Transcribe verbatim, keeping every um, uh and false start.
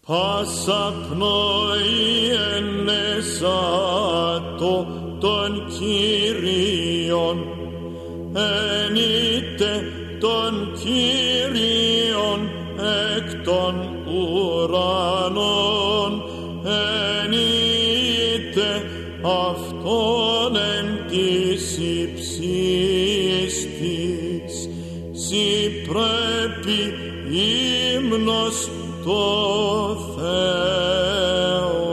Πάσα πνοή ενεσάτο των Κύριων, ενείτε των Κύριων εκ των ουρανών, ενείτε αυτόν εν της υψίστης, σοι πρέπει ύμνος το Θεό.